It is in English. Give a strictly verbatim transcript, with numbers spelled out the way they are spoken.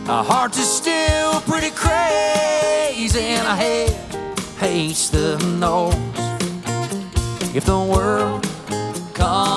Our hearts are still pretty crazy, and our head hates the noise. If the world comes